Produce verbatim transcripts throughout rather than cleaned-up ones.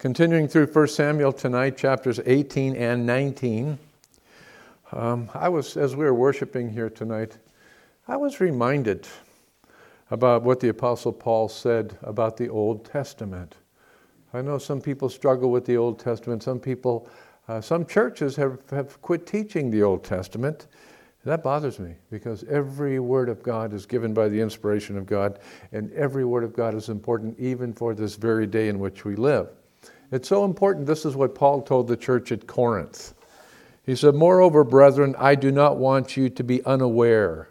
Continuing through First Samuel tonight, chapters eighteen and nineteen. Um, I was, as we were worshiping here tonight, I was reminded about what the Apostle Paul said about the Old Testament. I know some people struggle with the Old Testament. Some people, uh, some churches have, have quit teaching the Old Testament. That bothers me because every word of God is given by the inspiration of God, and every word of God is important even for this very day in which we live. It's so important. This is what Paul told the church at Corinth. He said, "Moreover, brethren, I do not want you to be unaware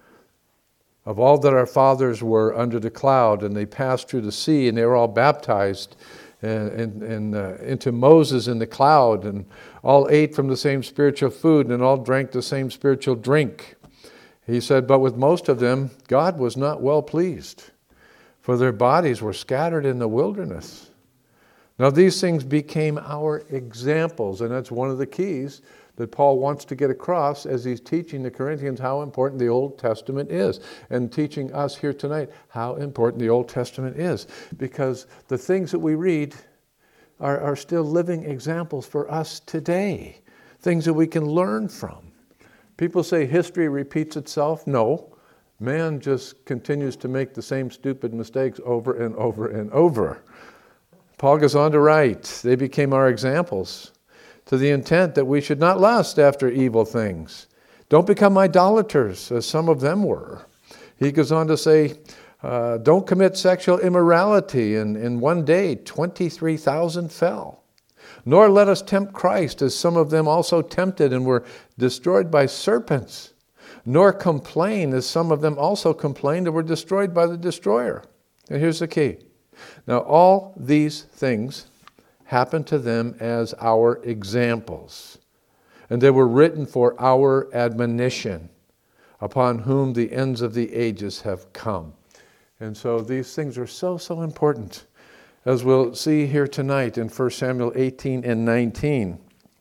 of all that our fathers were under the cloud, and they passed through the sea, and they were all baptized and, and, and uh, into Moses in the cloud, and all ate from the same spiritual food, and all drank the same spiritual drink." He said, "But with most of them, God was not well pleased, for their bodies were scattered in the wilderness. Now these things became our examples," and that's one of the keys that Paul wants to get across as he's teaching the Corinthians how important the Old Testament is, and teaching us here tonight how important the Old Testament is, because the things that we read are, are still living examples for us today, things that we can learn from. People say history repeats itself. No, man just continues to make the same stupid mistakes over and over and over. Paul goes on to write, "They became our examples to the intent that we should not lust after evil things. Don't become idolaters, as some of them were." He goes on to say, uh, "Don't commit sexual immorality, and in one day twenty-three thousand fell. Nor let us tempt Christ, as some of them also tempted and were destroyed by serpents. Nor complain, as some of them also complained and were destroyed by the destroyer." And here's the key. Now, all these things happened to them as our examples, and they were written for our admonition, upon whom the ends of the ages have come. And so these things are so, so important, as we'll see here tonight in First Samuel eighteen and nineteen,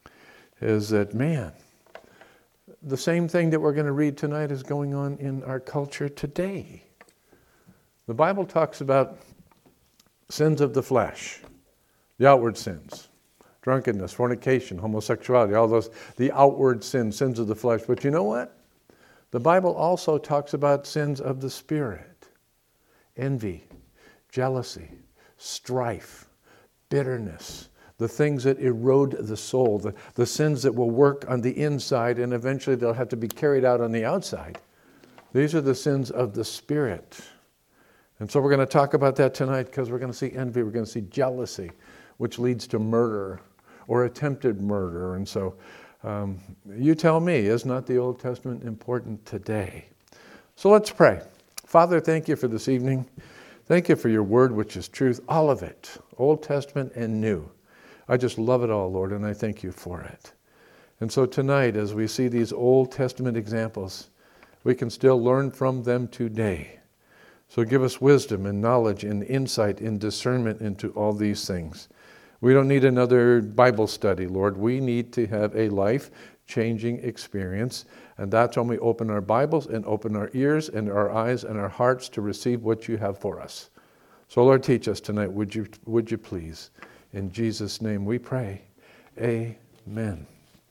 is that, man, the same thing that we're going to read tonight is going on in our culture today. The Bible talks about sins of the flesh, the outward sins, drunkenness, fornication, homosexuality, all those, the outward sins, sins of the flesh. But you know what? The Bible also talks about sins of the spirit: envy, jealousy, strife, bitterness, the things that erode the soul, the, the sins that will work on the inside and eventually they'll have to be carried out on the outside. These are the sins of the spirit. And so we're going to talk about that tonight, because we're going to see envy, we're going to see jealousy, which leads to murder or attempted murder. And so um, you tell me, is not the Old Testament important today? So let's pray. Father, thank you for this evening. Thank you for your word, which is truth, all of it, Old Testament and New. I just love it all, Lord, and I thank you for it. And so tonight, as we see these Old Testament examples, we can still learn from them today. So give us wisdom and knowledge and insight and discernment into all these things. We don't need another Bible study, Lord. We need to have a life-changing experience. And that's when we open our Bibles and open our ears and our eyes and our hearts to receive what you have for us. So, Lord, teach us tonight, would you, would you please? In Jesus' name we pray. Amen.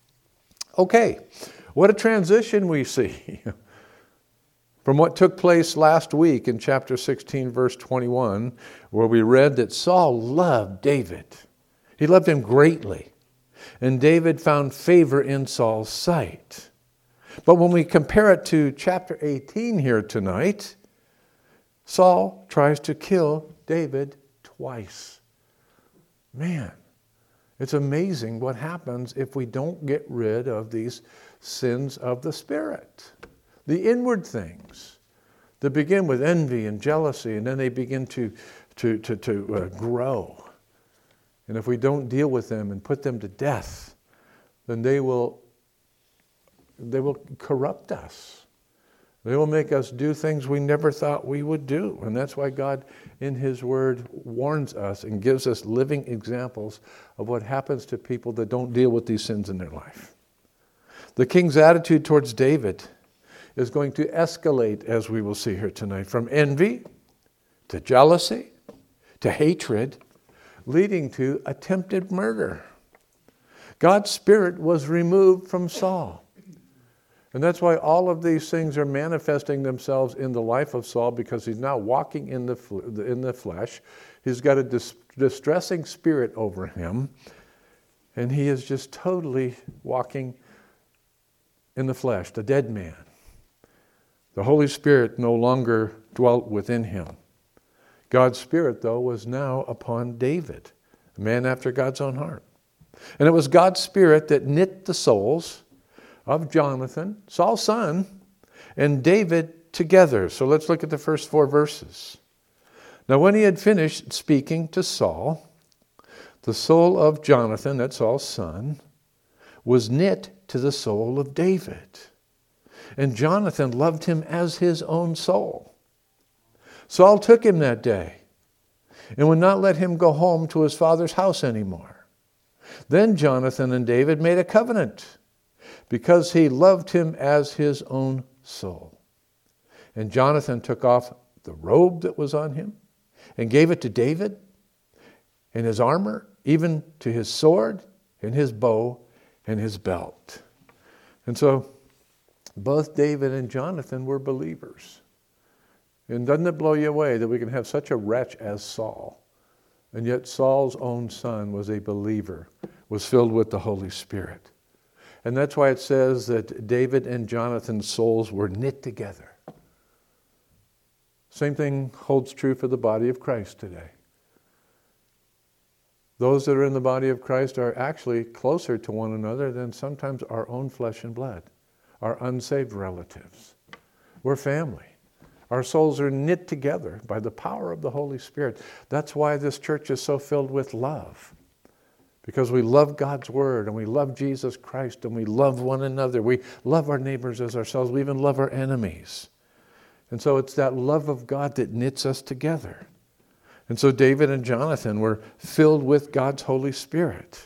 Okay, what a transition we see from what took place last week in chapter sixteen, verse twenty-one, where we read that Saul loved David. He loved him greatly. And David found favor in Saul's sight. But when we compare it to chapter eighteen here tonight, Saul tries to kill David twice. Man, it's amazing what happens if we don't get rid of these sins of the spirit. The inward things that begin with envy and jealousy, and then they begin to, to, to, to uh, grow. And if we don't deal with them and put them to death, then they will, they will corrupt us. They will make us do things we never thought we would do. And that's why God, in His Word, warns us and gives us living examples of what happens to people that don't deal with these sins in their life. The king's attitude towards David is going to escalate, as we will see here tonight, from envy to jealousy to hatred, leading to attempted murder. God's Spirit was removed from Saul. And that's why all of these things are manifesting themselves in the life of Saul, because he's now walking in the in the flesh. He's got a dis- distressing spirit over him, and he is just totally walking in the flesh, the dead man. The Holy Spirit no longer dwelt within him. God's Spirit, though, was now upon David, a man after God's own heart. And it was God's Spirit that knit the souls of Jonathan, Saul's son, and David together. So let's look at the first four verses. Now when he had finished speaking to Saul, the soul of Jonathan, that's Saul's son, was knit to the soul of David. And Jonathan loved him as his own soul. Saul took him that day and would not let him go home to his father's house anymore. Then Jonathan and David made a covenant, because he loved him as his own soul. And Jonathan took off the robe that was on him and gave it to David, and his armor, even to his sword and his bow and his belt. And so both David and Jonathan were believers. And doesn't it blow you away that we can have such a wretch as Saul, and yet Saul's own son was a believer, was filled with the Holy Spirit. And that's why it says that David and Jonathan's souls were knit together. Same thing holds true for the body of Christ today. Those that are in the body of Christ are actually closer to one another than sometimes our own flesh and blood, our unsaved relatives. We're family. Our souls are knit together by the power of the Holy Spirit. That's why this church is so filled with love. Because we love God's Word, and we love Jesus Christ, and we love one another. We love our neighbors as ourselves. We even love our enemies. And so it's that love of God that knits us together. And so David and Jonathan were filled with God's Holy Spirit.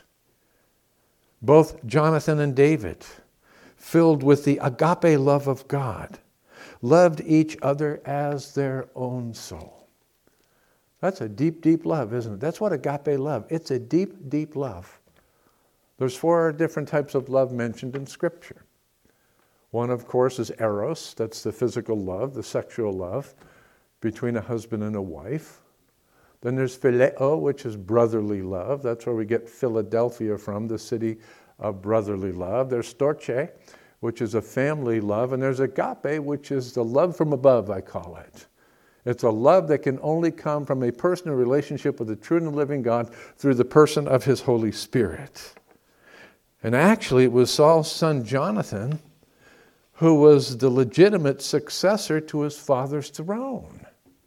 Both Jonathan and David, filled with the agape love of God, loved each other as their own soul. That's a deep, deep love, isn't it? That's what agape love. It's a deep, deep love. There's four different types of love mentioned in Scripture. One, of course, is eros. That's the physical love, the sexual love between a husband and a wife. Then there's phileo, which is brotherly love. That's where we get Philadelphia from, the city of brotherly love. There's storge, which is a family love. And there's agape, which is the love from above, I call it. It's a love that can only come from a personal relationship with the true and living God through the person of His Holy Spirit. And actually, it was Saul's son Jonathan who was the legitimate successor to his father's throne.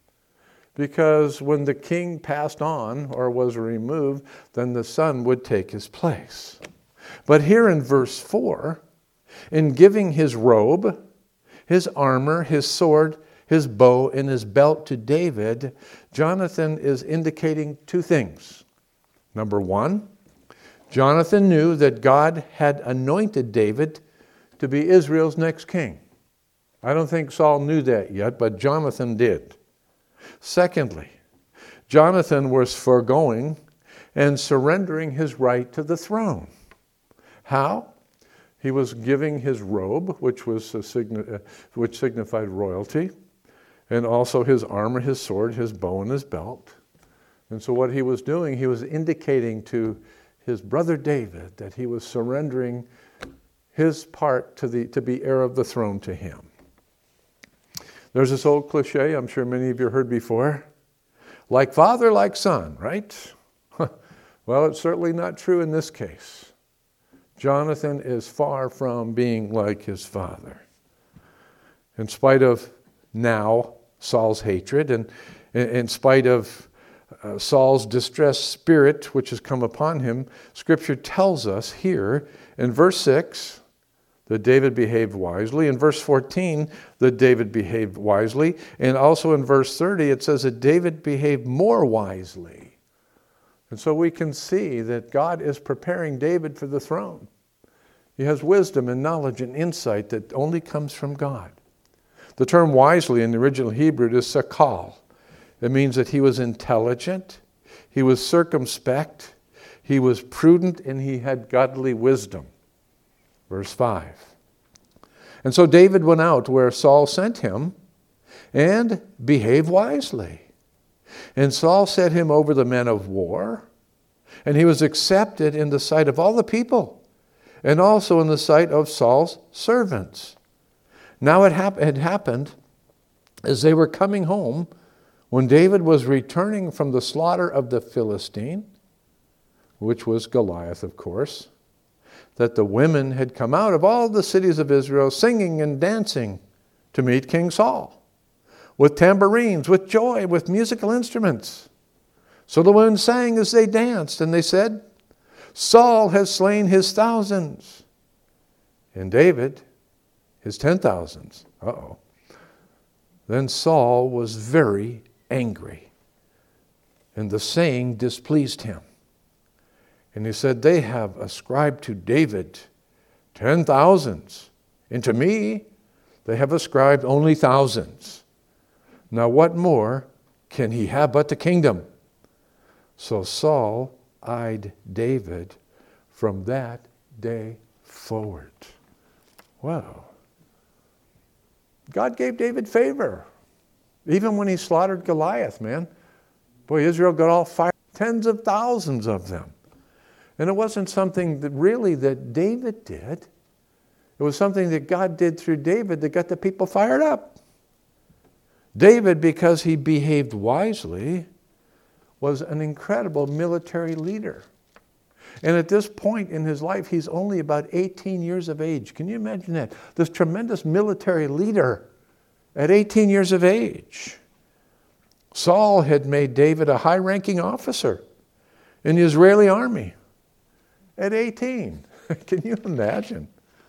Because when the king passed on or was removed, then the son would take his place. But here in verse four, in giving his robe, his armor, his sword, his bow, and his belt to David, Jonathan is indicating two things. Number one, Jonathan knew that God had anointed David to be Israel's next king. I don't think Saul knew that yet, but Jonathan did. Secondly, Jonathan was foregoing and surrendering his right to the throne. How? He was giving his robe, which was a signi- which signified royalty, and also his armor, his sword, his bow, and his belt. And so what he was doing, he was indicating to his brother David that he was surrendering his part to the to be heir of the throne to him. There's this old cliche I'm sure many of you heard before. Like father, like son, right? Well, it's certainly not true in this case. Jonathan is far from being like his father. In spite of now Saul's hatred, and in spite of uh, Saul's distressed spirit which has come upon him, Scripture tells us here in verse six that David behaved wisely. In verse fourteen, that David behaved wisely. And also in verse thirty, it says that David behaved more wisely. And so we can see that God is preparing David for the throne. He has wisdom and knowledge and insight that only comes from God. The term wisely in the original Hebrew is sakal. It means that he was intelligent, He was circumspect. He was prudent, and he had godly wisdom. Verse five. And so David went out where Saul sent him and behaved wisely. And Saul set him over the men of war, and he was accepted in the sight of all the people, and also in the sight of Saul's servants. Now it hap- had happened as they were coming home, when David was returning from the slaughter of the Philistine, which was Goliath, of course, that the women had come out of all the cities of Israel singing and dancing to meet King Saul, with tambourines, with joy, with musical instruments. So the women sang as they danced, and they said, Saul has slain his thousands, and David his ten thousands. Uh-oh. Then Saul was very angry, and the saying displeased him. And he said, they have ascribed to David ten thousands, and to me they have ascribed only thousands. Now what more can he have but the kingdom? So Saul eyed David from that day forward. Wow. God gave David favor. Even when he slaughtered Goliath, man. Boy, Israel got all fired. Tens of thousands of them. And it wasn't something that really that David did. It was something that God did through David that got the people fired up. David, because he behaved wisely, was an incredible military leader. And at this point in his life, he's only about eighteen years of age. Can you imagine that? This tremendous military leader at eighteen years of age. Saul had made David a high-ranking officer in the Israeli army at eighteen. Can you imagine?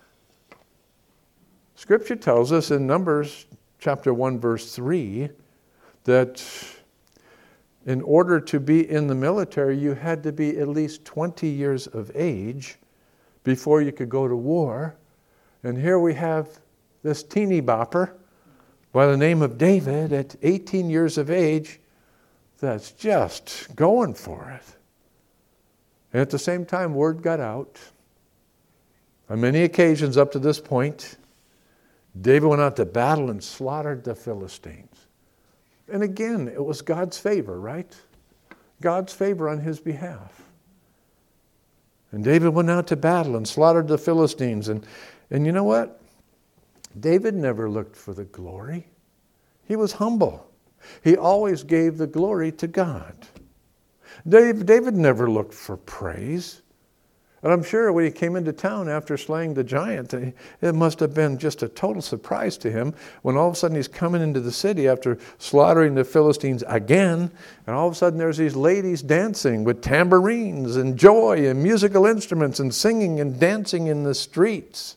Scripture tells us in Numbers chapter one, verse three, that in order to be in the military, you had to be at least twenty years of age before you could go to war. And here we have this teeny bopper by the name of David at eighteen years of age that's just going for it. And at the same time, word got out. On many occasions up to this point, David went out to battle and slaughtered the Philistines. And again, it was God's favor, right? God's favor on his behalf. And David went out to battle and slaughtered the Philistines. And, and you know what? David never looked for the glory. He was humble. He always gave the glory to God. David, David never looked for praise. And I'm sure when he came into town after slaying the giant, it must have been just a total surprise to him when all of a sudden he's coming into the city after slaughtering the Philistines again, and all of a sudden there's these ladies dancing with tambourines and joy and musical instruments and singing and dancing in the streets,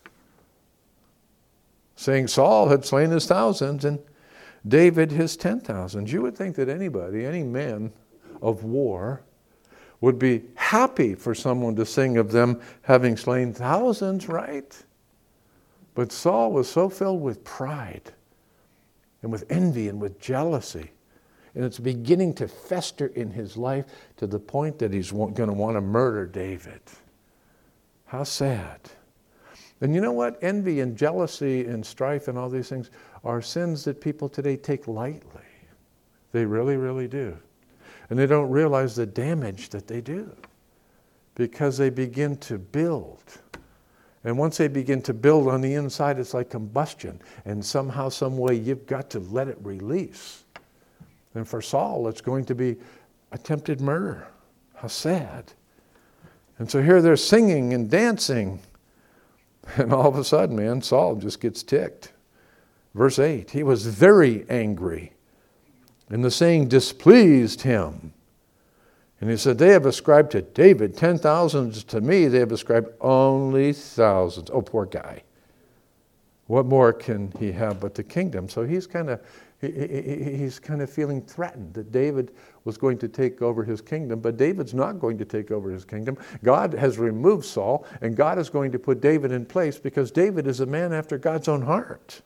saying Saul had slain his thousands and David his ten thousands. You would think that anybody, any man of war, would be happy for someone to sing of them having slain thousands, right? But Saul was so filled with pride and with envy and with jealousy. And it's beginning to fester in his life to the point that he's going to want to murder David. How sad. And you know what? Envy and jealousy and strife and all these things are sins that people today take lightly. They really, really do. And they don't realize the damage that they do because they begin to build. And once they begin to build on the inside, it's like combustion. And somehow, some way, you've got to let it release. And for Saul, it's going to be attempted murder. How sad. And so here they're singing and dancing. And all of a sudden, man, Saul just gets ticked. Verse eight, he was very angry. And the saying displeased him. And he said, they have ascribed to David ten thousands. To me, they have ascribed only thousands. Oh, poor guy. What more can he have but the kingdom? So he's kind of he, he, he's kind of feeling threatened that David was going to take over his kingdom. But David's not going to take over his kingdom. God has removed Saul, and God is going to put David in place because David is a man after God's own heart.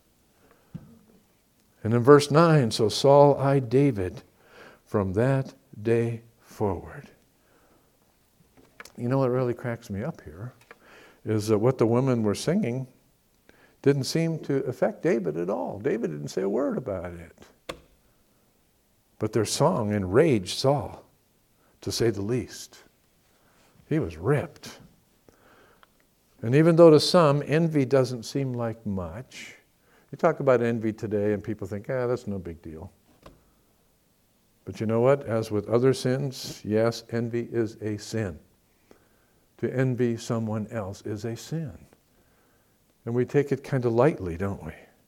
And in verse nine, so Saul eyed David from that day forward. You know what really cracks me up here is that what the women were singing didn't seem to affect David at all. David didn't say a word about it. But their song enraged Saul, to say the least. He was ripped. And even though to some, envy doesn't seem like much. You talk about envy today and people think, ah, that's no big deal. But you know what? As with other sins, yes, envy is a sin. To envy someone else is a sin. And we take it kind of lightly, don't we?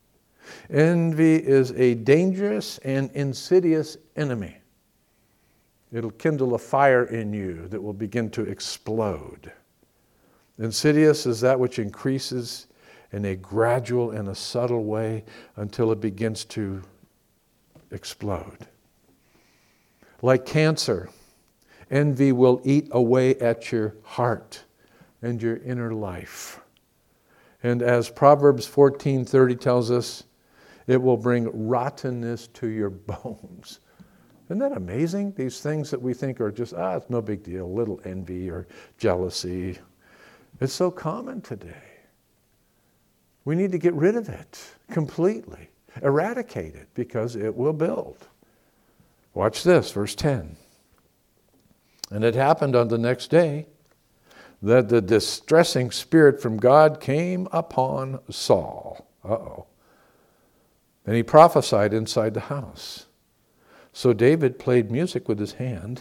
Envy is a dangerous and insidious enemy. It'll kindle a fire in you that will begin to explode. Insidious is that which increases in a gradual and a subtle way until it begins to explode. Like cancer, envy will eat away at your heart and your inner life. And as Proverbs fourteen thirty tells us, it will bring rottenness to your bones. Isn't that amazing? These things that we think are just, ah, it's no big deal, little envy or jealousy. It's so common today. We need to get rid of it completely, eradicate it, because it will build. Watch this, verse ten. And it happened on the next day that the distressing spirit from God came upon Saul. Uh-oh. And he prophesied inside the house. So David played music with his hand,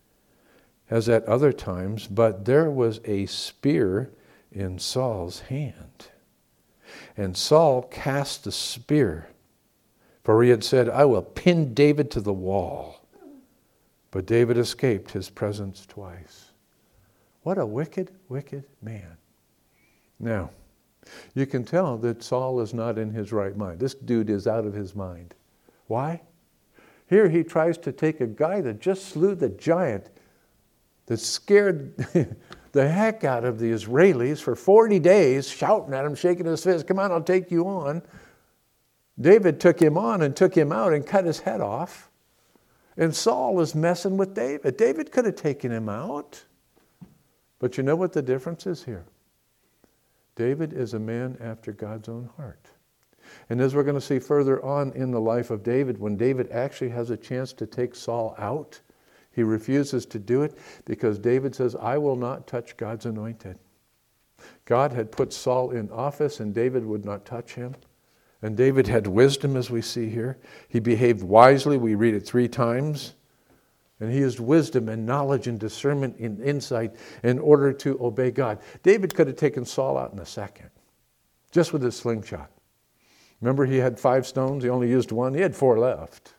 as at other times, but there was a spear in Saul's hand. And Saul cast the spear, for he had said, I will pin David to the wall. But David escaped his presence twice. What a wicked, wicked man. Now, you can tell that Saul is not in his right mind. This dude is out of his mind. Why? Here he tries to take a guy that just slew the giant, that scared the heck out of the Israelis for forty days, shouting at him, shaking his fist, come on, I'll take you on. David took him on and took him out and cut his head off. And Saul is messing with David. David could have taken him out. But you know what the difference is here? David is a man after God's own heart. And as we're going to see further on in the life of David, when David actually has a chance to take Saul out, he refuses to do it because David says, I will not touch God's anointed. God had put Saul in office and David would not touch him. And David had wisdom, as we see here. He behaved wisely. We read it three times. And he used wisdom and knowledge and discernment and insight in order to obey God. David could have taken Saul out in a second, just with his slingshot. Remember, he had five stones. He only used one. He had four left.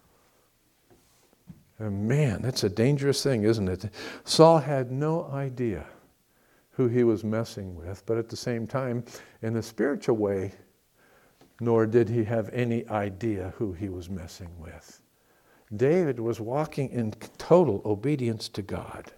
And man, that's a dangerous thing, isn't it? Saul had no idea who he was messing with, but at the same time, in a spiritual way, nor did he have any idea who he was messing with. David was walking in total obedience to God.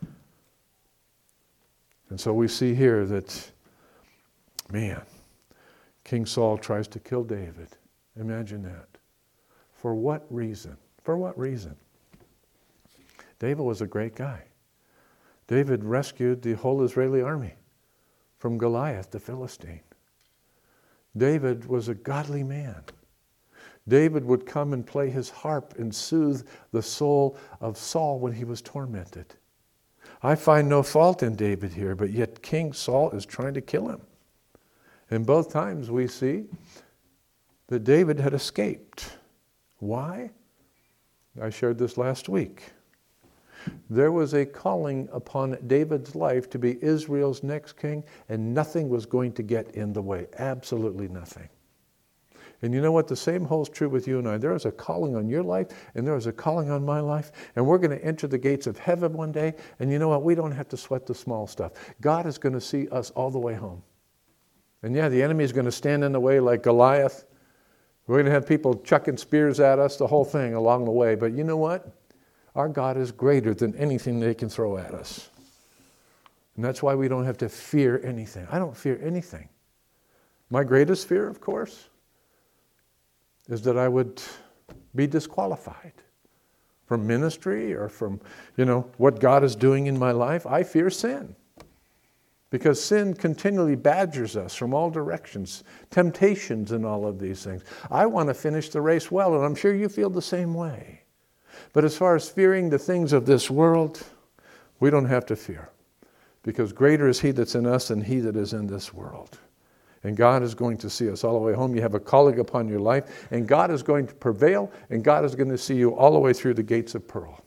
And so we see here that, man, King Saul tries to kill David. Imagine that. For what reason? For what reason? David was a great guy. David rescued the whole Israeli army from Goliath, the Philistine. David was a godly man. David would come and play his harp and soothe the soul of Saul when he was tormented. I find no fault in David here, but yet King Saul is trying to kill him. And both times we see that David had escaped. Why? I shared this last week. There was a calling upon David's life to be Israel's next king, and nothing was going to get in the way. Absolutely nothing. And you know what? The same holds true with you and I. There is a calling on your life, and there is a calling on my life, and we're going to enter the gates of heaven one day, and you know what? We don't have to sweat the small stuff. God is going to see us all the way home. And yeah, the enemy is going to stand in the way like Goliath. We're going to have people chucking spears at us, the whole thing along the way. But you know what? Our God is greater than anything they can throw at us. And that's why we don't have to fear anything. I don't fear anything. My greatest fear, of course, is that I would be disqualified from ministry or from, you know, what God is doing in my life. I fear sin. Because sin continually badgers us from all directions, temptations and all of these things. I want to finish the race well, and I'm sure you feel the same way. But as far as fearing the things of this world, we don't have to fear. Because greater is He that's in us than he that is in this world. And God is going to see us all the way home. You have a calling upon your life, and God is going to prevail, and God is going to see you all the way through the gates of pearl.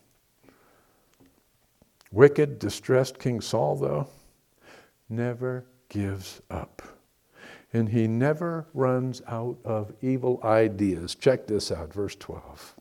Wicked, distressed King Saul, though, never gives up. And he never runs out of evil ideas. Check this out, verse twelve.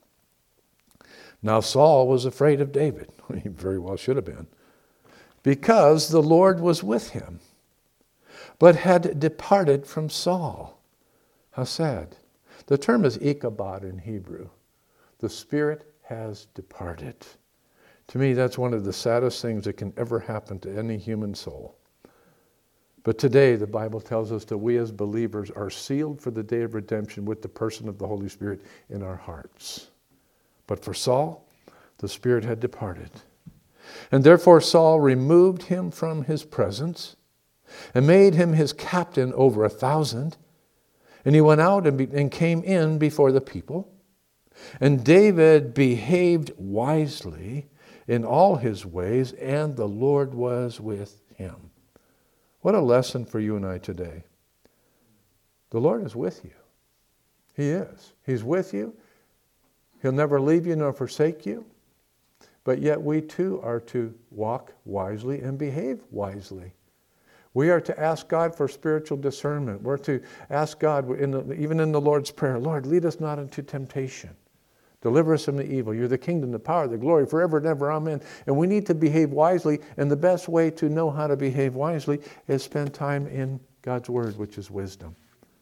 Now Saul was afraid of David. He very well should have been. Because the Lord was with him, but had departed from Saul. How sad. The term is Ichabod in Hebrew. The Spirit has departed. To me, that's one of the saddest things that can ever happen to any human soul. But today, the Bible tells us that we as believers are sealed for the day of redemption with the person of the Holy Spirit in our hearts. But for Saul, the Spirit had departed. And therefore Saul removed him from his presence and made him his captain over a thousand. And he went out and, be, and came in before the people. And David behaved wisely in all his ways, and the Lord was with him. What a lesson for you and I today. The Lord is with you. He is. He's with you. He'll never leave you nor forsake you. But yet we too are to walk wisely and behave wisely. We are to ask God for spiritual discernment. We're to ask God, in the, even in the Lord's Prayer, Lord, lead us not into temptation. Deliver us from the evil. You're the kingdom, the power, the glory, forever and ever. Amen. And we need to behave wisely. And the best way to know how to behave wisely is spend time in God's Word, which is wisdom.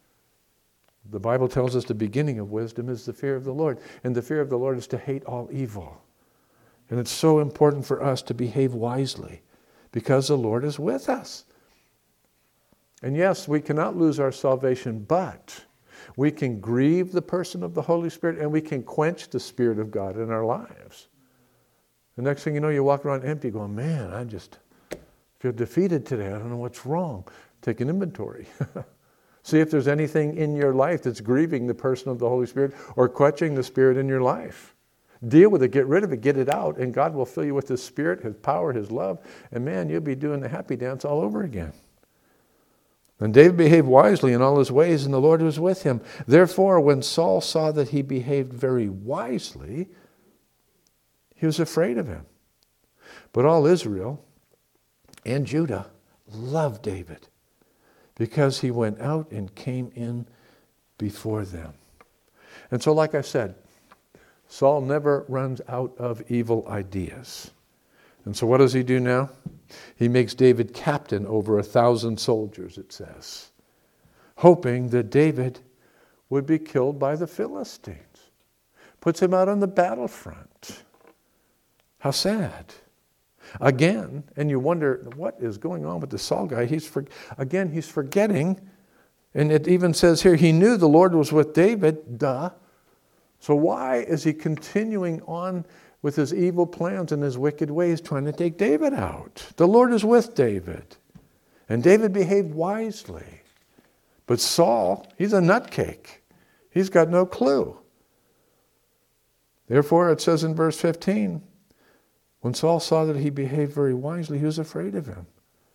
The Bible tells us the beginning of wisdom is the fear of the Lord. And the fear of the Lord is to hate all evil. And it's so important for us to behave wisely because the Lord is with us. And yes, we cannot lose our salvation, but we can grieve the person of the Holy Spirit and we can quench the Spirit of God in our lives. The next thing you know, you walk around empty going, man, I just feel defeated today. I don't know what's wrong. Take an inventory. See if there's anything in your life that's grieving the person of the Holy Spirit or quenching the Spirit in your life. Deal with it, get rid of it, get it out, and God will fill you with His Spirit, His power, His love, and man, you'll be doing the happy dance all over again. And David behaved wisely in all his ways, and the Lord was with him. Therefore, when Saul saw that he behaved very wisely, he was afraid of him. But all Israel and Judah loved David because he went out and came in before them. And so, like I said, Saul never runs out of evil ideas. And so what does he do now? He makes David captain over a thousand soldiers, it says, hoping that David would be killed by the Philistines. Puts him out on the battlefront. How sad. Again, and you wonder, what is going on with the Saul guy? He's for, Again, he's forgetting, and it even says here, he knew the Lord was with David, duh. So why is he continuing on with his evil plans and his wicked ways, trying to take David out? The Lord is with David. And David behaved wisely. But Saul, he's a nutcake. He's got no clue. Therefore, it says in verse fifteen, when Saul saw that he behaved very wisely, he was afraid of him.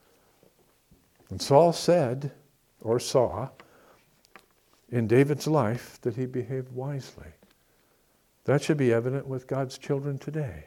And Saul said, or saw, in David's life that he behaved wisely. That should be evident with God's children today.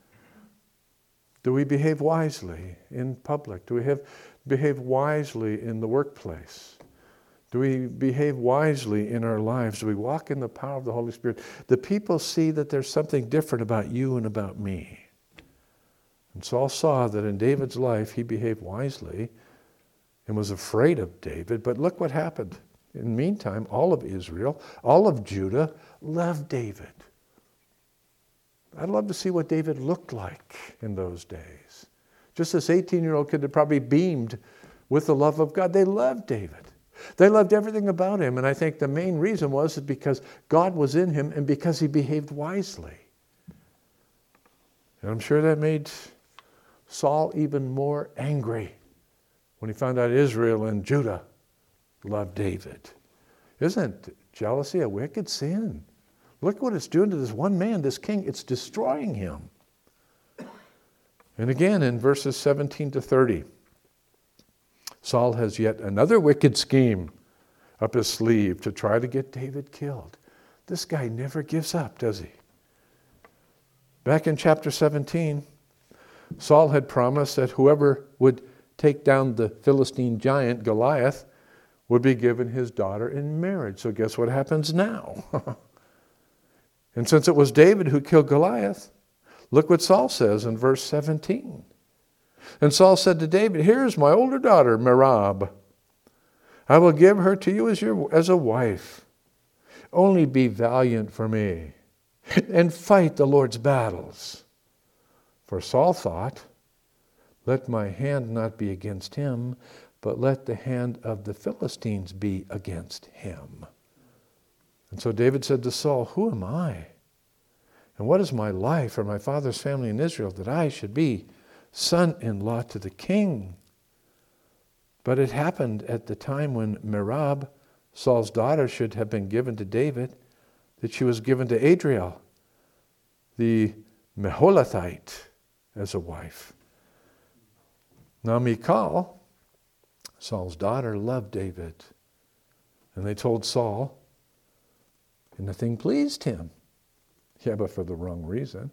Do we behave wisely in public? Do we have, behave wisely in the workplace? Do we behave wisely in our lives? Do we walk in the power of the Holy Spirit? The people see that there's something different about you and about me. And Saul saw that in David's life he behaved wisely and was afraid of David. But look what happened. In the meantime, all of Israel, all of Judah loved David. I'd love to see what David looked like in those days. Just this eighteen-year-old kid that probably beamed with the love of God. They loved David. They loved everything about him. And I think the main reason was because God was in him and because he behaved wisely. And I'm sure that made Saul even more angry when he found out Israel and Judah loved David. Isn't jealousy a wicked sin? Look what it's doing to this one man, this king. It's destroying him. And again, in verses seventeen to thirty, Saul has yet another wicked scheme up his sleeve to try to get David killed. This guy never gives up, does he? Back in chapter seventeen, Saul had promised that whoever would take down the Philistine giant Goliath would be given his daughter in marriage. So guess what happens now? And since it was David who killed Goliath, look what Saul says in verse seventeen. And Saul said to David, "Here's my older daughter, Merab. I will give her to you as your as a wife. Only be valiant for me and fight the Lord's battles." For Saul thought, "Let my hand not be against him, but let the hand of the Philistines be against him." And so David said to Saul, "Who am I? And what is my life or my father's family in Israel that I should be son-in-law to the king?" But it happened at the time when Merab, Saul's daughter, should have been given to David, that she was given to Adriel, the Meholathite, as a wife. Now Michal, Saul's daughter, loved David. And they told Saul, and the thing pleased him. Yeah, but for the wrong reason.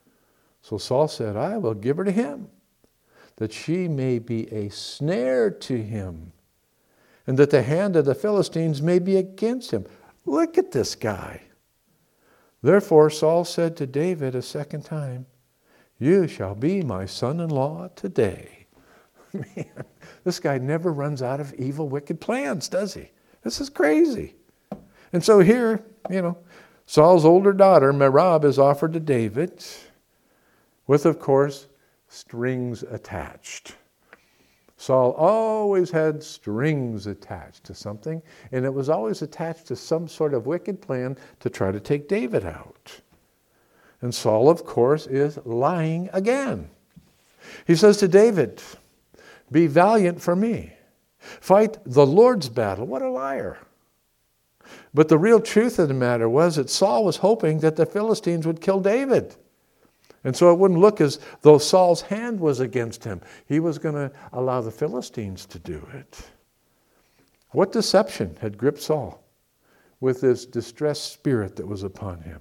So Saul said, "I will give her to him, that she may be a snare to him, and that the hand of the Philistines may be against him." Look at this guy. Therefore Saul said to David a second time, "You shall be my son-in-law today." Man, this guy never runs out of evil, wicked plans, does he? This is crazy. And so here, you know, Saul's older daughter, Merab, is offered to David with, of course, strings attached. Saul always had strings attached to something, and it was always attached to some sort of wicked plan to try to take David out. And Saul, of course, is lying again. He says to David, "Be valiant for me. Fight the Lord's battle." What a liar. But the real truth of the matter was that Saul was hoping that the Philistines would kill David. And so it wouldn't look as though Saul's hand was against him. He was going to allow the Philistines to do it. What deception had gripped Saul with this distressed spirit that was upon him?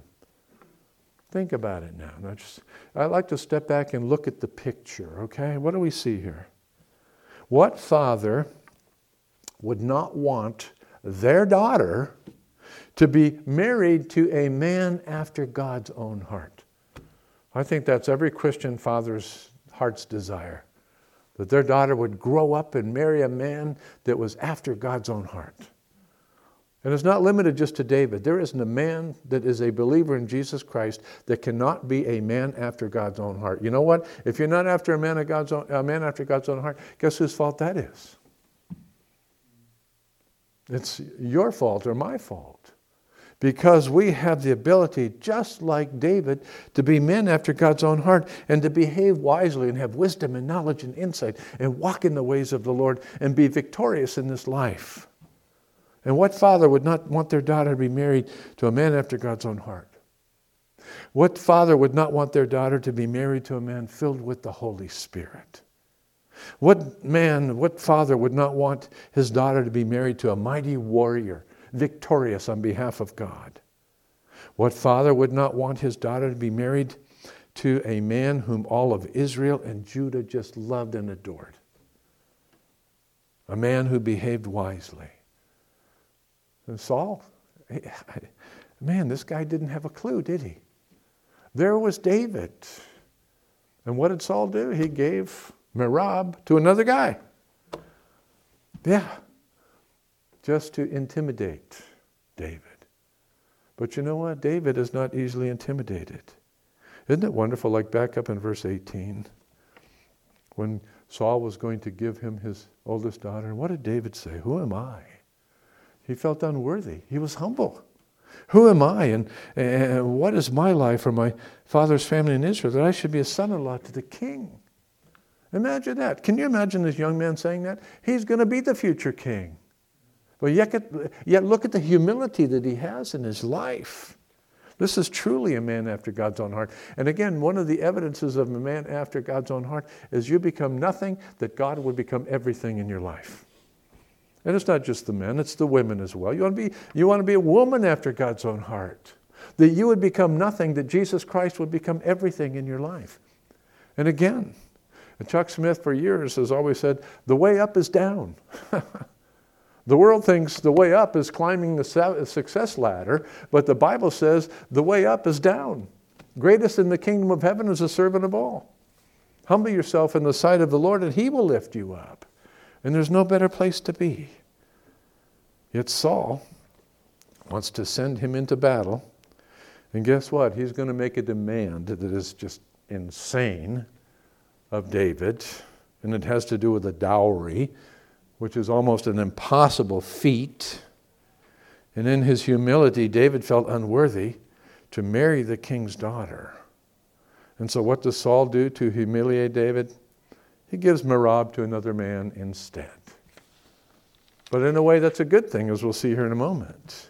Think about it now. now just, I'd like to step back and look at the picture, okay? What do we see here? What father would not want their daughter to be married to a man after God's own heart? I think that's every Christian father's heart's desire, that their daughter would grow up and marry a man that was after God's own heart. And it's not limited just to David. There isn't a man that is a believer in Jesus Christ that cannot be a man after God's own heart. You know what? If you're not after a man, of God's own, a man after God's own heart, guess whose fault that is? It's your fault or my fault. Because we have the ability, just like David, to be men after God's own heart and to behave wisely and have wisdom and knowledge and insight and walk in the ways of the Lord and be victorious in this life. And what father would not want their daughter to be married to a man after God's own heart? What father would not want their daughter to be married to a man filled with the Holy Spirit? What man, what father would not want his daughter to be married to a mighty warrior, victorious on behalf of God? What father would not want his daughter to be married to a man whom all of Israel and Judah just loved and adored? A man who behaved wisely. And Saul, man, this guy didn't have a clue, did he? There was David. And what did Saul do? He gave Merab to another guy. Yeah. Just to intimidate David. But you know what? David is not easily intimidated. Isn't it wonderful, like back up in verse eighteen, when Saul was going to give him his oldest daughter, and what did David say? Who am I? He felt unworthy. He was humble. Who am I, and, and what is my life or my father's family in Israel that I should be a son-in-law to the king? Imagine that. Can you imagine this young man saying that? He's going to be the future king. But yet, yet look at the humility that he has in his life. This is truly a man after God's own heart. And again, one of the evidences of a man after God's own heart is you become nothing, that God would become everything in your life. And it's not just the men, it's the women as well. You want to be, you want to be a woman after God's own heart. That you would become nothing, that Jesus Christ would become everything in your life. And again, Chuck Smith for years has always said, the way up is down. The world thinks the way up is climbing the success ladder, but the Bible says the way up is down. Greatest in the kingdom of heaven is a servant of all. Humble yourself in the sight of the Lord and he will lift you up. And there's no better place to be. Yet Saul wants to send him into battle. And guess what? He's going to make a demand that is just insane of David. And it has to do with a dowry, which is almost an impossible feat. And in his humility, David felt unworthy to marry the king's daughter. And so what does Saul do to humiliate David? He gives Merab to another man instead. But in a way, that's a good thing, as we'll see here in a moment.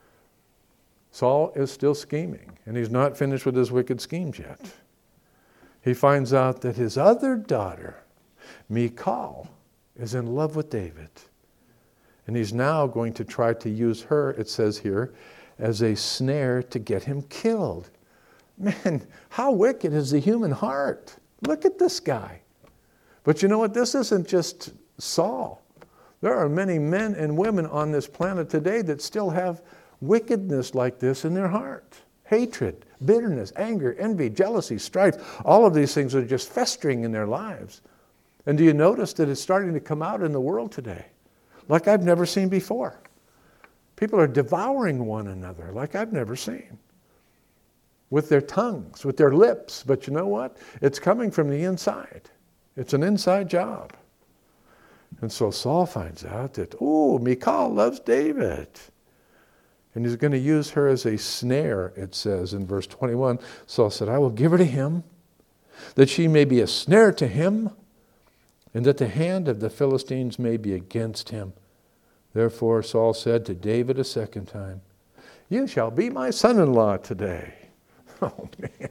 Saul is still scheming, and he's not finished with his wicked schemes yet. He finds out that his other daughter, Michal, is in love with David. And he's now going to try to use her, it says here, as a snare to get him killed. Man, how wicked is the human heart? Look at this guy. But you know what? This isn't just Saul. There are many men and women on this planet today that still have wickedness like this in their heart. Hatred, bitterness, anger, envy, jealousy, strife. All of these things are just festering in their lives. And do you notice that it's starting to come out in the world today? Like I've never seen before. People are devouring one another like I've never seen. With their tongues, with their lips. But you know what? It's coming from the inside. It's an inside job. And so Saul finds out that, oh, Michal loves David. And he's going to use her as a snare, it says in verse twenty-one. Saul said, I will give her to him, that she may be a snare to him, and that the hand of the Philistines may be against him. Therefore Saul said to David a second time, you shall be my son-in-law today. Oh,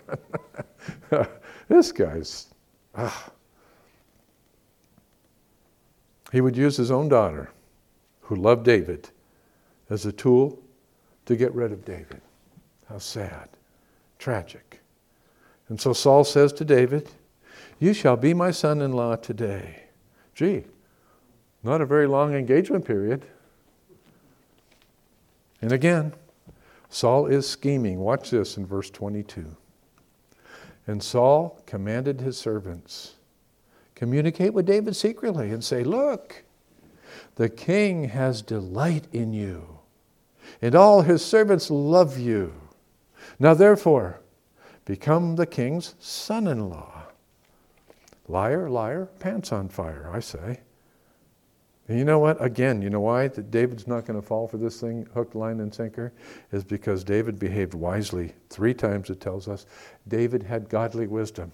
man. This guy's... Ah. He would use his own daughter, who loved David, as a tool to get rid of David. How sad. Tragic. And so Saul says to David, you shall be my son-in-law today. Gee, not a very long engagement period. And again, Saul is scheming. Watch this in verse twenty-two. And Saul commanded his servants, communicate with David secretly and say, look, the king has delight in you, and all his servants love you. Now therefore, become the king's son-in-law. Liar, liar, pants on fire, I say. And you know what? Again, you know why that David's not going to fall for this thing, hook, line, and sinker? Is because David behaved wisely. Three times it tells us. David had godly wisdom.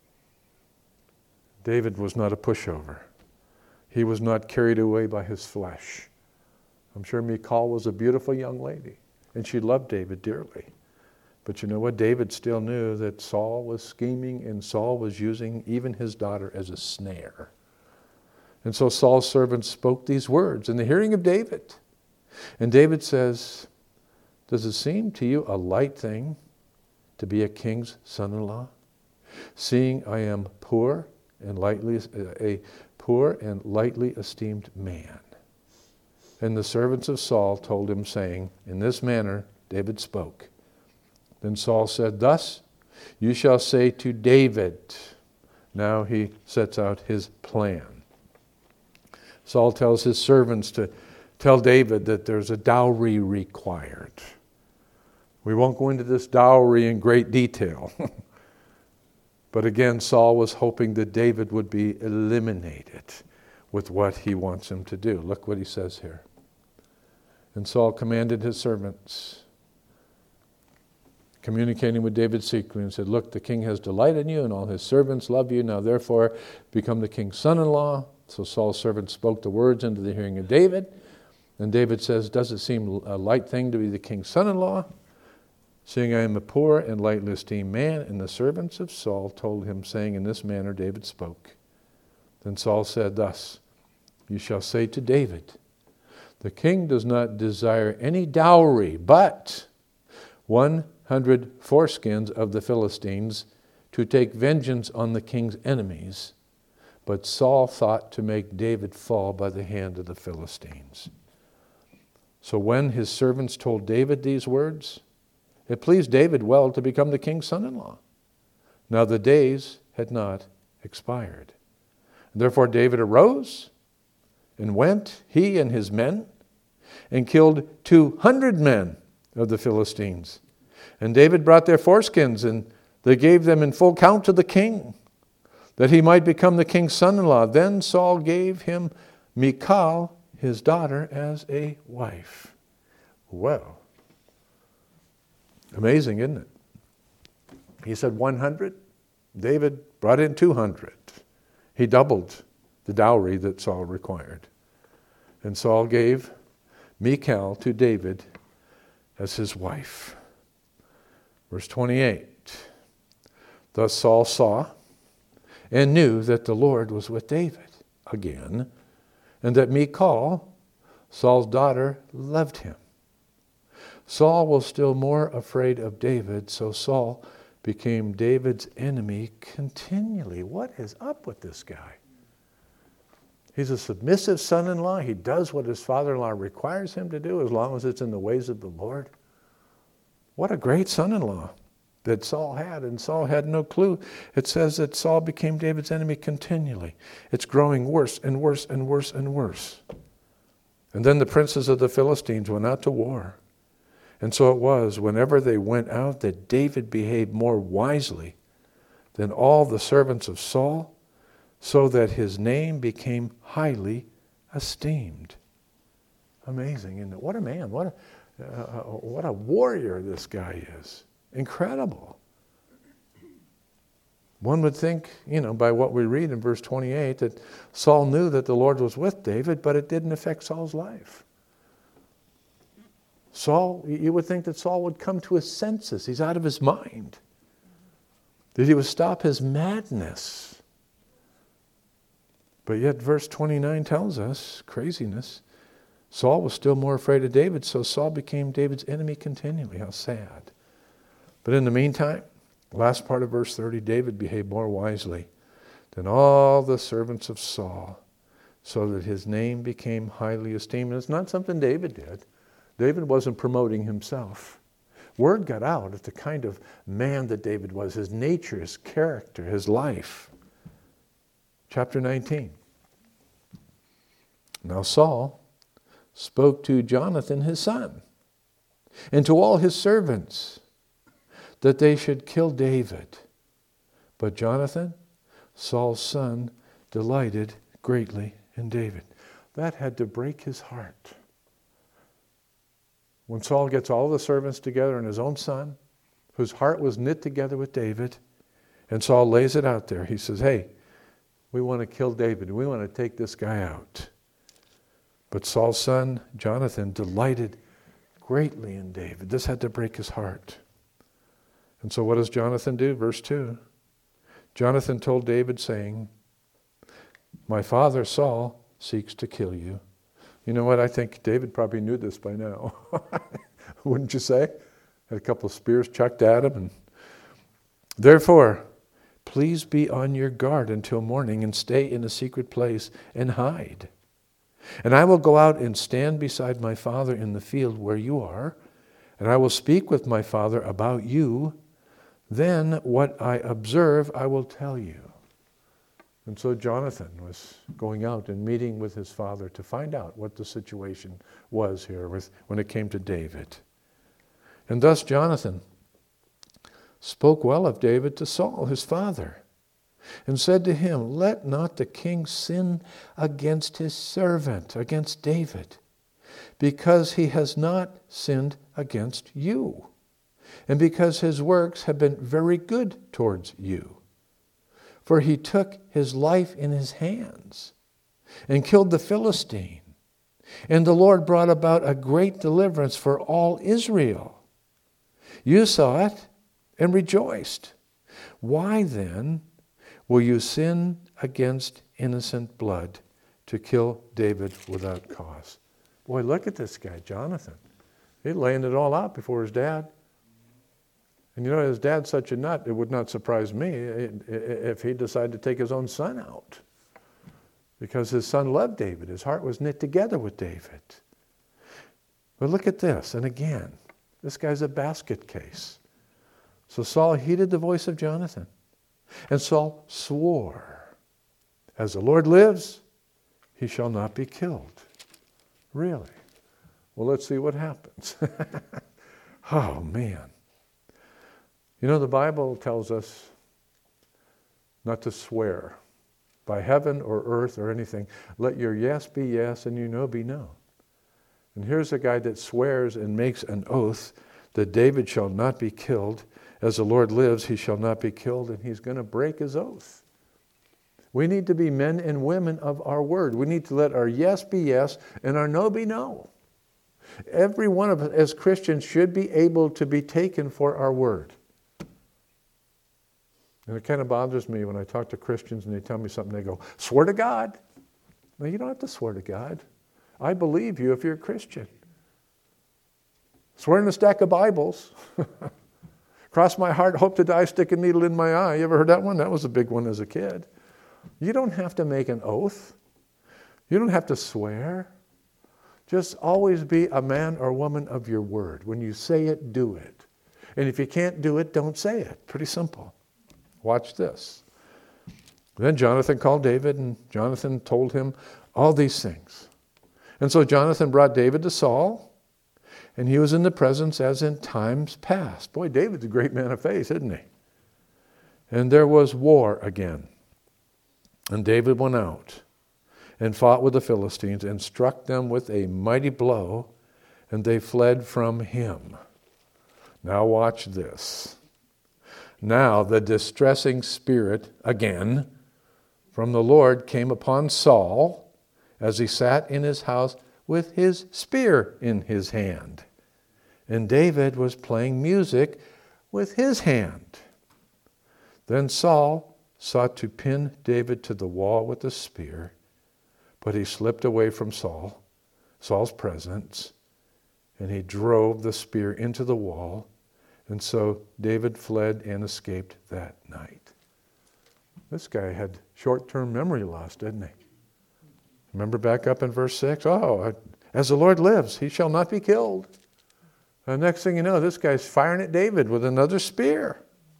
David was not a pushover. He was not carried away by his flesh. I'm sure Michal was a beautiful young lady, and she loved David dearly. But you know what? David still knew that Saul was scheming, and Saul was using even his daughter as a snare. And so Saul's servants spoke these words in the hearing of David. And David says, does it seem to you a light thing to be a king's son-in-law, seeing I am poor and lightly a poor and lightly esteemed man? And the servants of Saul told him, saying, in this manner David spoke. Then Saul said, thus you shall say to David. Now he sets out his plan. Saul tells his servants to tell David that there's a dowry required. We won't go into this dowry in great detail. But again, Saul was hoping that David would be eliminated with what he wants him to do. Look what he says here. And Saul commanded his servants, communicating with David secretly, and said, look, the king has delight in you, and all his servants love you. Now therefore become the king's son-in-law. So Saul's servant spoke the words into the hearing of David. And David says, does it seem a light thing to be the king's son-in-law, seeing I am a poor and lightly esteemed man? And the servants of Saul told him, saying, in this manner David spoke. Then Saul said thus, you shall say to David, the king does not desire any dowry, but one hundred foreskins of the Philistines to take vengeance on the king's enemies. But Saul thought to make David fall by the hand of the Philistines. So when his servants told David these words, it pleased David well to become the king's son-in-law. Now the days had not expired. Therefore David arose and went, he and his men, and killed two hundred men of the Philistines. And David brought their foreskins, and they gave them in full count to the king, that he might become the king's son-in-law. Then Saul gave him Michal, his daughter, as a wife. Well, amazing, isn't it? He said one hundred. David brought in two hundred. He doubled the dowry that Saul required. And Saul gave Michal to David as his wife. Verse twenty-eight. Thus Saul saw and knew that the Lord was with David again, and that Michal, Saul's daughter, loved him. Saul was still more afraid of David, so Saul became David's enemy continually. What is up with this guy? He's a submissive son-in-law. He does what his father-in-law requires him to do as long as it's in the ways of the Lord. What a great son-in-law that Saul had, and Saul had no clue. It says that Saul became David's enemy continually. It's growing worse and worse and worse and worse. And then the princes of the Philistines went out to war. And so it was, whenever they went out, that David behaved more wisely than all the servants of Saul, so that his name became highly esteemed. Amazing, isn't it? What a man. What a, uh, what a warrior this guy is. Incredible. One would think, you know, by what we read in verse twenty-eight, that Saul knew that the Lord was with David, but it didn't affect Saul's life. Saul, you would think that Saul would come to his senses. He's out of his mind. That he would stop his madness. But yet verse twenty-nine tells us, craziness, Saul was still more afraid of David, so Saul became David's enemy continually. How sad. But in the meantime, last part of verse thirty, David behaved more wisely than all the servants of Saul, so that his name became highly esteemed. And it's not something David did. David wasn't promoting himself. Word got out of the kind of man that David was, his nature, his character, his life. Chapter nineteen. Now Saul spoke to Jonathan his son, and to all his servants, that they should kill David. But Jonathan, Saul's son, delighted greatly in David. That had to break his heart. When Saul gets all the servants together and his own son, whose heart was knit together with David, and Saul lays it out there. He says, hey, we want to kill David. We want to take this guy out. But Saul's son, Jonathan, delighted greatly in David. This had to break his heart. And so what does Jonathan do? Verse two. Jonathan told David, saying, my father Saul seeks to kill you. You know what? I think David probably knew this by now. Wouldn't you say? Had a couple of spears chucked at him. And therefore, please be on your guard until morning and stay in a secret place and hide. And I will go out and stand beside my father in the field where you are, and I will speak with my father about you. Then what I observe, I will tell you. And so Jonathan was going out and meeting with his father to find out what the situation was here with, when it came to David. And thus Jonathan spoke well of David to Saul, his father, and said to him, let not the king sin against his servant, against David, because he has not sinned against you. and because his works have been very good towards you. For he took his life in his hands and killed the Philistine. And the Lord brought about a great deliverance for all Israel. You saw it and rejoiced. Why then will you sin against innocent blood to kill David without cause? Boy, look at this guy, Jonathan. He's laying it all out before his dad. And you know, his dad's such a nut, it would not surprise me if he decided to take his own son out. Because his son loved David. His heart was knit together with David. But look at this. And again, this guy's a basket case. So Saul heeded the voice of Jonathan. And Saul swore, as the Lord lives, he shall not be killed. Really? Well, let's see what happens. Oh, man. You know, the Bible tells us not to swear by heaven or earth or anything. Let your yes be yes and your no be no. And here's a guy that swears and makes an oath that David shall not be killed. As the Lord lives, he shall not be killed, and he's going to break his oath. We need to be men and women of our word. We need to let our yes be yes and our no be no. Every one of us as Christians should be able to be taken for our word. And it kind of bothers me when I talk to Christians and they tell me something, they go, swear to God. No, you don't have to swear to God. I believe you if you're a Christian. Swear in a stack of Bibles. Cross my heart, hope to die, stick a needle in my eye. You ever heard that one? That was a big one as a kid. You don't have to make an oath. You don't have to swear. Just always be a man or woman of your word. When you say it, do it. And if you can't do it, don't say it. Pretty simple. Watch this. Then Jonathan called David, and Jonathan told him all these things. And so Jonathan brought David to Saul, and he was in the presence as in times past. Boy, David's a great man of faith, isn't he? And there was war again. And David went out and fought with the Philistines and struck them with a mighty blow, and they fled from him. Now watch this. Now the distressing spirit, again, from the Lord came upon Saul as he sat in his house with his spear in his hand. And David was playing music with his hand. Then Saul sought to pin David to the wall with the spear, but he slipped away from Saul, Saul's presence, and he drove the spear into the wall. And so David fled and escaped that night. This guy had short-term memory loss, didn't he? Remember back up in verse six? Oh, as the Lord lives, he shall not be killed. The next thing you know, this guy's firing at David with another spear.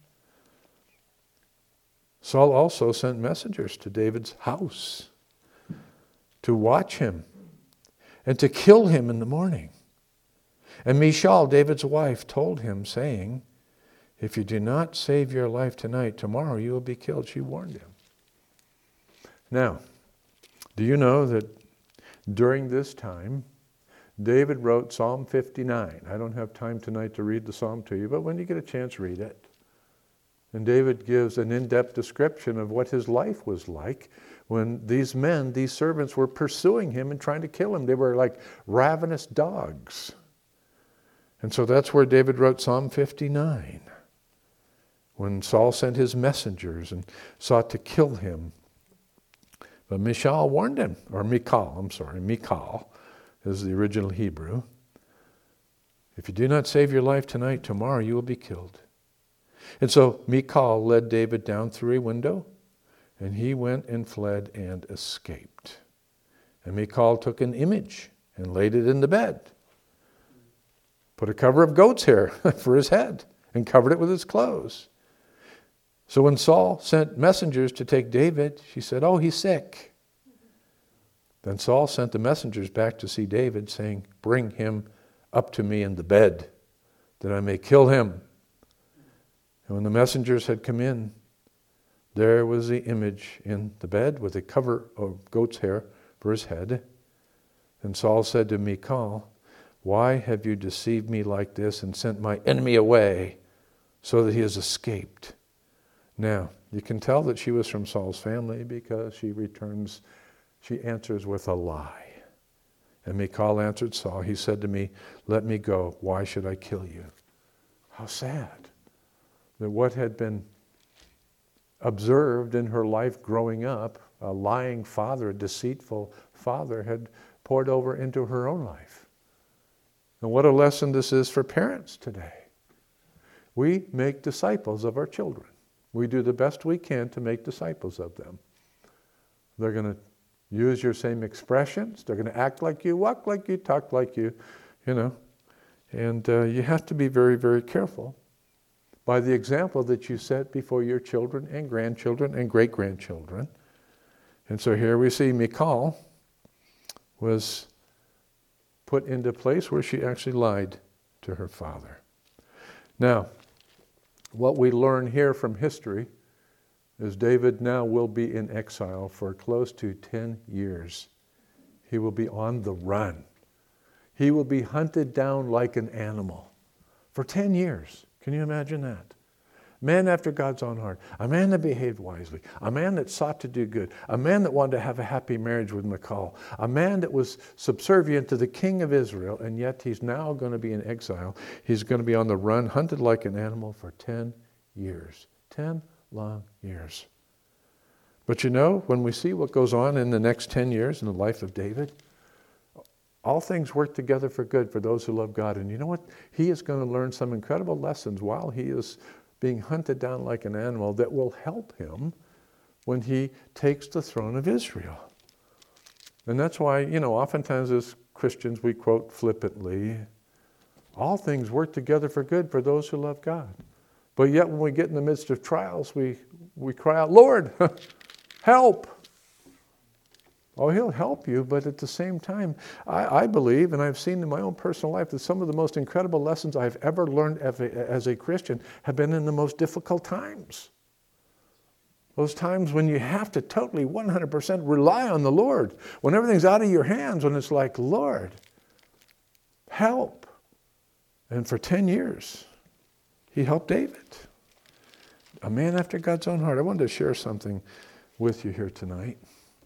Saul also sent messengers to David's house to watch him and to kill him in the morning. And Michal, David's wife, told him, saying, if you do not save your life tonight, tomorrow you will be killed. She warned him. Now, do you know that during this time, David wrote Psalm fifty-nine. I don't have time tonight to read the psalm to you, but when you get a chance, read it. And David gives an in-depth description of what his life was like when these men, these servants, were pursuing him and trying to kill him. They were like ravenous dogs. And so that's where David wrote Psalm fifty-nine. When Saul sent his messengers and sought to kill him. But Michal warned him, or Michal, I'm sorry, Michal is the original Hebrew. If you do not save your life tonight, tomorrow you will be killed. And so Michal led David down through a window, and he went and fled and escaped. And Michal took an image and laid it in the bed. Put a cover of goat's hair for his head and covered it with his clothes. So when Saul sent messengers to take David, she said, oh, he's sick. Then Saul sent the messengers back to see David, saying, bring him up to me in the bed, that I may kill him. And when the messengers had come in, there was the image in the bed with a cover of goat's hair for his head. And Saul said to Michal, Why have you deceived me like this and sent my enemy away so that he has escaped? Now, you can tell that she was from Saul's family because she returns, she answers with a lie. And Michal answered Saul, he said to me, let me go. Why should I kill you? How sad that what had been observed in her life growing up, a lying father, a deceitful father, had poured over into her own life. And what a lesson this is for parents today. We make disciples of our children. We do the best we can to make disciples of them. They're going to use your same expressions. They're going to act like you, walk like you, talk like you, you know. And uh, you have to be very, very careful by the example that you set before your children and grandchildren and great-grandchildren. And so here we see Michal was put into place where she actually lied to her father. Now, what we learn here from history is David now will be in exile for close to ten years. He will be on the run. He will be hunted down like an animal for ten years. Can you imagine that? Man after God's own heart. A man that behaved wisely. A man that sought to do good. A man that wanted to have a happy marriage with Michal. A man that was subservient to the king of Israel, and yet he's now going to be in exile. He's going to be on the run, hunted like an animal for ten years. Ten long years. But you know, when we see what goes on in the next ten years in the life of David, all things work together for good for those who love God. And you know what? He is going to learn some incredible lessons while he is being hunted down like an animal that will help him when he takes the throne of Israel. And that's why, you know, oftentimes as Christians we quote flippantly, all things work together for good for those who love God. But yet when we get in the midst of trials, we, we cry out, Lord, help! Oh, he'll help you, but at the same time, I, I believe, and I've seen in my own personal life, that some of the most incredible lessons I've ever learned as a, as a Christian have been in the most difficult times. Those times when you have to totally one hundred percent rely on the Lord. When everything's out of your hands, when it's like, Lord, help. And for ten years, he helped David. A man after God's own heart. I wanted to share something with you here tonight.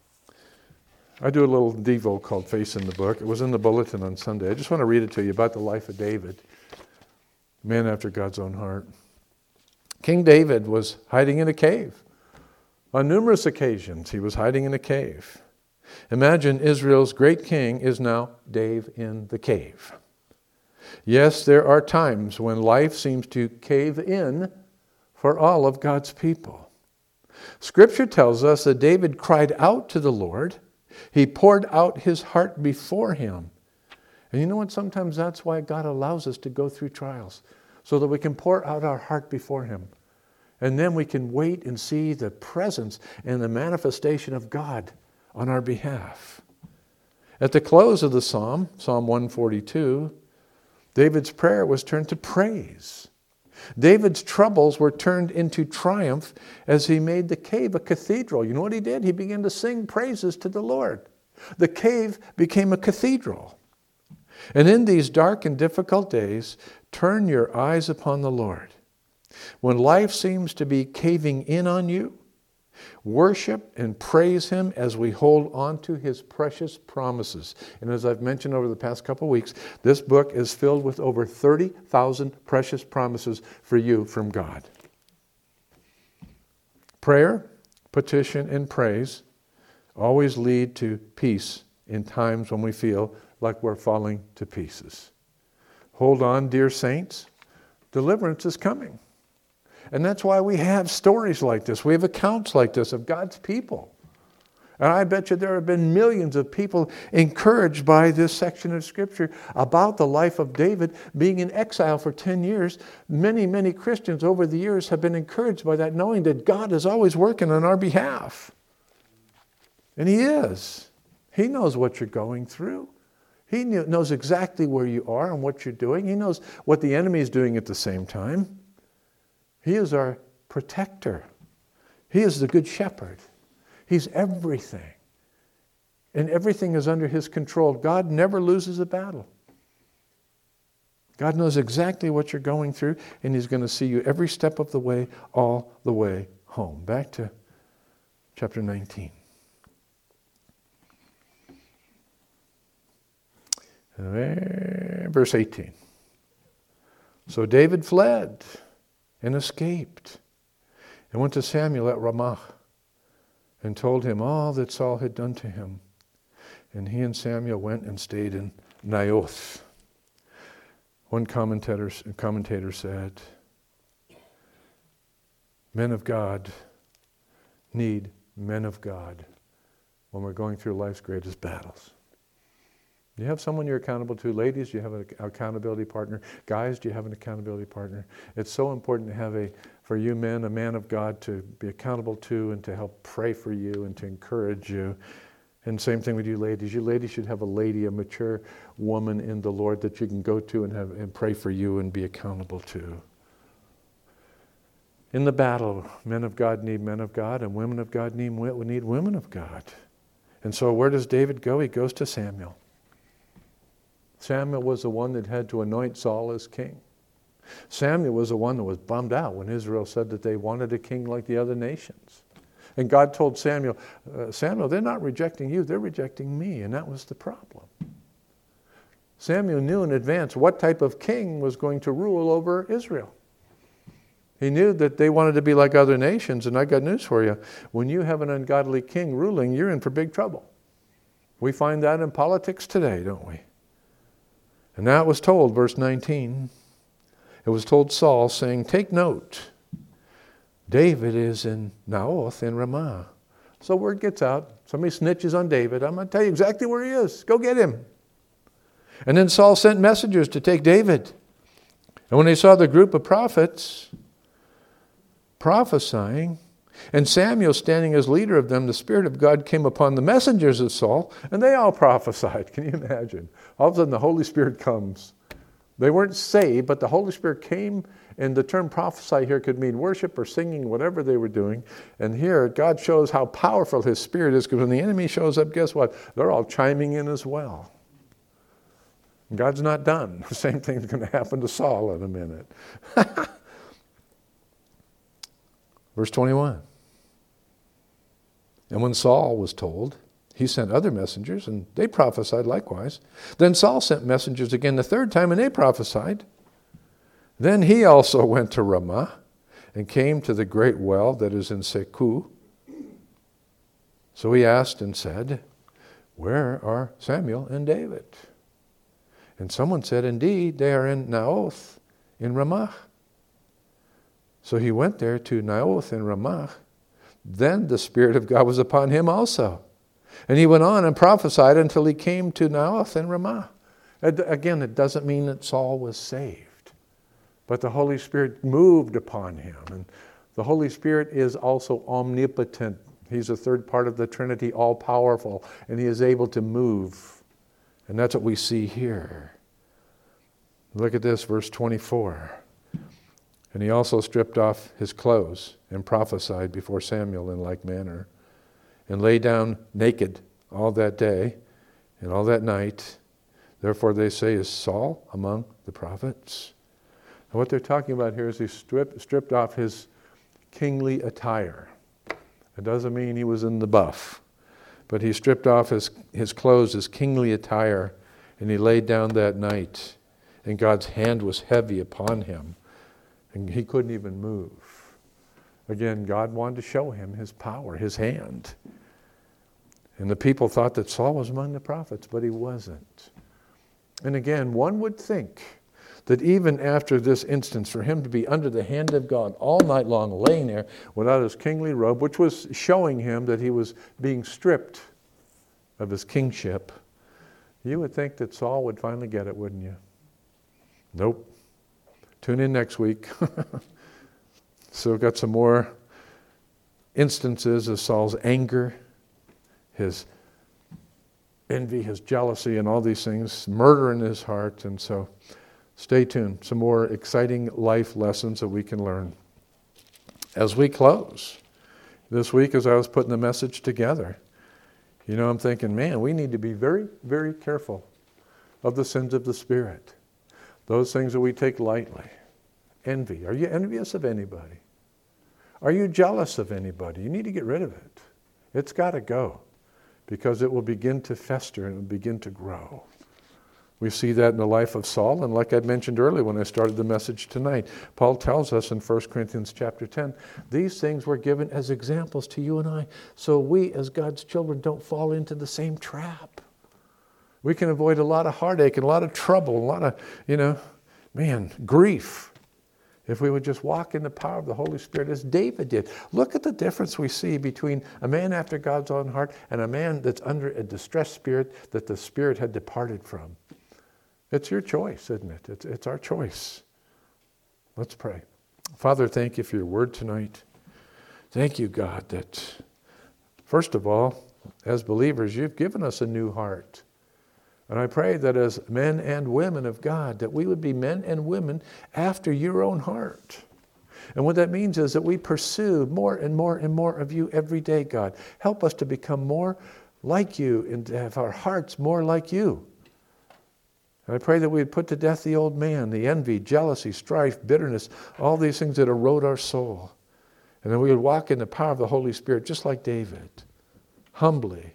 I do a little devo called Face in the Book. It was in the bulletin on Sunday. I just want to read it to you about the life of David, man after God's own heart. King David was hiding in a cave. On numerous occasions, he was hiding in a cave. Imagine Israel's great king is now Dave in the cave. Yes, there are times when life seems to cave in for all of God's people. Scripture tells us that David cried out to the Lord. He poured out his heart before him. And you know what? Sometimes that's why God allows us to go through trials, so that we can pour out our heart before him. And then we can wait and see the presence and the manifestation of God on our behalf. At the close of the psalm, Psalm one forty-two, David's prayer was turned to praise. David's troubles were turned into triumph as he made the cave a cathedral. You know what he did? He began to sing praises to the Lord. The cave became a cathedral. And in these dark and difficult days, turn your eyes upon the Lord. When life seems to be caving in on you, worship and praise him as we hold on to his precious promises. And as I've mentioned over the past couple of weeks, this book is filled with over thirty thousand precious promises for you from God. Prayer, petition, and praise always lead to peace in times when we feel like we're falling to pieces. Hold on, dear saints. Deliverance is coming. And that's why we have stories like this. We have accounts like this of God's people. And I bet you there have been millions of people encouraged by this section of Scripture about the life of David being in exile for ten years. Many, many Christians over the years have been encouraged by that, knowing that God is always working on our behalf. And he is. He knows what you're going through. He knows exactly where you are and what you're doing. He knows what the enemy is doing at the same time. He is our protector. He is the good shepherd. He's everything. And everything is under his control. God never loses a battle. God knows exactly what you're going through, and He's going to see you every step of the way, all the way home. Back to chapter nineteen. Verse eighteen. So David fled and escaped and went to Samuel at Ramah and told him all that Saul had done to him. And he and Samuel went and stayed in Naioth. One commentator, commentator said, men of God need men of God when we're going through life's greatest battles. Do you have someone you're accountable to? Ladies, do you have an accountability partner? Guys, do you have an accountability partner? It's so important to have a, for you men, a man of God to be accountable to and to help pray for you and to encourage you. And same thing with you ladies. You ladies should have a lady, a mature woman in the Lord that you can go to and have and pray for you and be accountable to. In the battle, men of God need men of God, and women of God need, need women of God. And so where does David go? He goes to Samuel. Samuel was the one that had to anoint Saul as king. Samuel was the one that was bummed out when Israel said that they wanted a king like the other nations. And God told Samuel, uh, Samuel, they're not rejecting you, they're rejecting me. And that was the problem. Samuel knew in advance what type of king was going to rule over Israel. He knew that they wanted to be like other nations. And I got news for you. When you have an ungodly king ruling, you're in for big trouble. We find that in politics today, don't we? And that was told, verse nineteen, it was told Saul, saying, take note, David is in Naioth in Ramah. So word gets out. Somebody snitches on David. I'm going to tell you exactly where he is. Go get him. And then Saul sent messengers to take David. And when they saw the group of prophets prophesying, and Samuel standing as leader of them, the Spirit of God came upon the messengers of Saul, and they all prophesied. Can you imagine? All of a sudden the Holy Spirit comes. They weren't saved, but the Holy Spirit came, and the term prophesy here could mean worship or singing, whatever they were doing. And here God shows how powerful His Spirit is, because when the enemy shows up, guess what? They're all chiming in as well. God's not done. The same thing's going to happen to Saul in a minute. Verse twenty-one. And when Saul was told, he sent other messengers, and they prophesied likewise. Then Saul sent messengers again the third time, and they prophesied. Then he also went to Ramah, and came to the great well that is in Seku. So he asked and said, where are Samuel and David? And someone said, indeed, they are in Naioth in Ramah. So he went there to Naioth in Ramah. Then the Spirit of God was upon him also. And he went on and prophesied until he came to Naioth in Ramah. Again, it doesn't mean that Saul was saved, but the Holy Spirit moved upon him. And the Holy Spirit is also omnipotent. He's a third part of the Trinity, all-powerful, and He is able to move. And that's what we see here. Look at this, verse twenty-four. And he also stripped off his clothes and prophesied before Samuel in like manner, and lay down naked all that day and all that night. Therefore they say, is Saul among the prophets? And what they're talking about here is he stripped, stripped off his kingly attire. It doesn't mean he was in the buff, but he stripped off his, his clothes, his kingly attire, and he laid down that night. And God's hand was heavy upon him, and he couldn't even move. Again, God wanted to show him His power, His hand. And the people thought that Saul was among the prophets, but he wasn't. And again, one would think that even after this instance, for him to be under the hand of God all night long, laying there without his kingly robe, which was showing him that he was being stripped of his kingship, you would think that Saul would finally get it, wouldn't you? Nope. Tune in next week. So we've got some more instances of Saul's anger, his envy, his jealousy, and all these things, murder in his heart. And so stay tuned. Some more exciting life lessons that we can learn. As we close this week, as I was putting the message together, you know, I'm thinking, man, we need to be very, very careful of the sins of the Spirit. those things that we take lightly. Envy. Are you envious of anybody? Are you jealous of anybody? You need to get rid of it. It's got to go, because it will begin to fester and it will begin to grow. We see that in the life of Saul, and like I mentioned earlier when I started the message tonight, Paul tells us in First Corinthians chapter ten, these things were given as examples to you and I, so we as God's children don't fall into the same trap. We can avoid a lot of heartache and a lot of trouble, a lot of, you know, man, grief, if we would just walk in the power of the Holy Spirit as David did. Look at the difference we see between a man after God's own heart and a man that's under a distressed spirit that the Spirit had departed from. It's your choice, isn't it? It's, it's our choice. Let's pray. Father, thank you for your word tonight. Thank you, God, that first of all, as believers, you've given us a new heart. And I pray that as men and women of God, that we would be men and women after your own heart. And what that means is that we pursue more and more and more of you every day, God. Help us to become more like you and to have our hearts more like you. And I pray that we would put to death the old man, the envy, jealousy, strife, bitterness, all these things that erode our soul. And then we would walk in the power of the Holy Spirit just like David, humbly,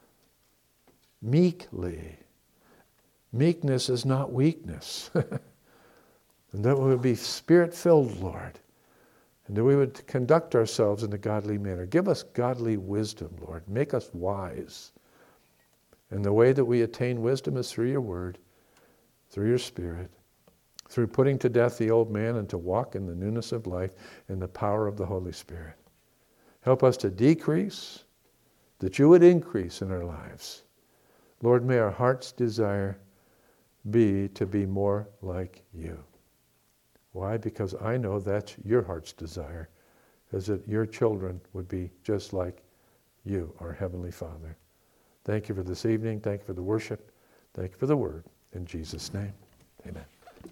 meekly. Meekness is not weakness. And that we would be Spirit-filled, Lord. And that we would conduct ourselves in a godly manner. Give us godly wisdom, Lord. Make us wise. And the way that we attain wisdom is through your word, through your Spirit, through putting to death the old man and to walk in the newness of life in the power of the Holy Spirit. Help us to decrease, that you would increase in our lives. Lord, may our heart's desire be to be more like you. Why? Because I know that's your heart's desire, is that your children would be just like you, our Heavenly Father. Thank you for this evening. Thank you for the worship. Thank you for the word. In Jesus' name, amen.